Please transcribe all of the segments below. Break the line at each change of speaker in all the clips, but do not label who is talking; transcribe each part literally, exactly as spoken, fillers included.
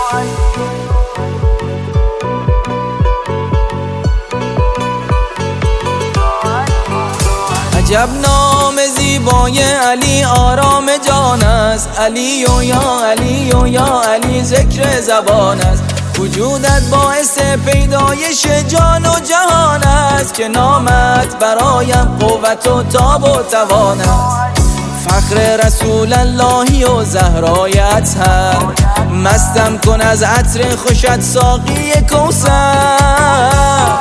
عجب نام زیبای علی آرام جان است، علی و یا علی و یا علی ذکر زبان است. وجودت باعث پیدایش جان و جهان است، که نامت برایم قوت و تاب و توان است. فخر رسول اللهی و زهرای اطهر، مستم کن از عطر خوشت ساقی کوثر.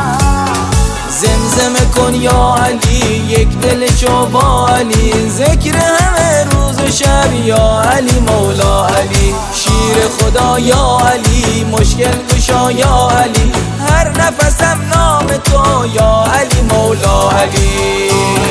زمزمه کن یا علی یک دل شو با علی، ذکر همه روز و شب یا علی مولا علی. شیر خدا یا علی، مشکل گشا یا علی، هر نفسم نام تو یا علی مولا علی.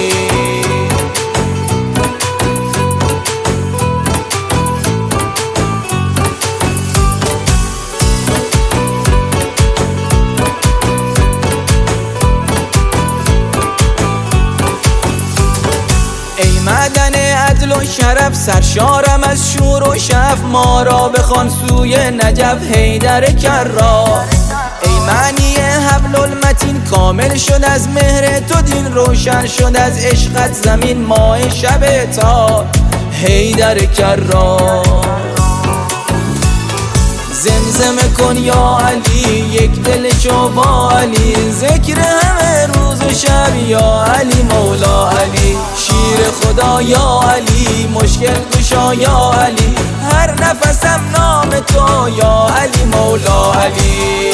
ای معدن عدل و شرف، سرشارم از شور و شف، ما را بخوان سوی نجف حیدر کرار. ای معنی حبل المتین، کامل شد از مهر تو دین، روشن شد از عشقت زمین ماه شب تار حیدر کرار. زمزمه کن یا علی یک دل شو با علی، ذکر همه روز و شب یا علی مولا علی. شیر خدا یا علی، مشکل گشا یا علی، هر نفسم نام تو یا علی مولا علی.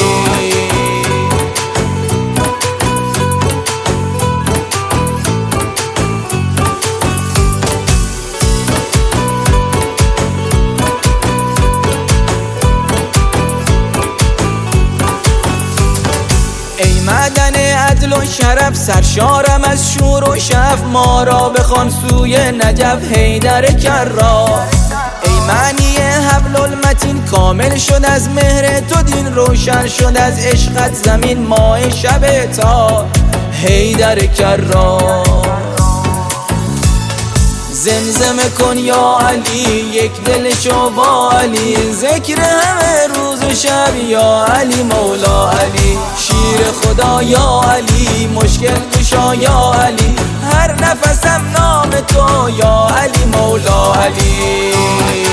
ای معدن عدل و شرف، سرشارم از شور و شف، ما را بخوان سوی نجف حیدر کرار. ای معنی حبل المتین، کامل شد از مهر تو دین، روشن شد از عشقت زمین ماه شب تار حیدر کرار. زمزمه کن یا علی یک دل شو با علی، ذکر همه روز و شب یا علی مولا علی. شیر خدا یا علی، مشکل گشا یا علی، هر نفسم نام تو یا علی مولا علی.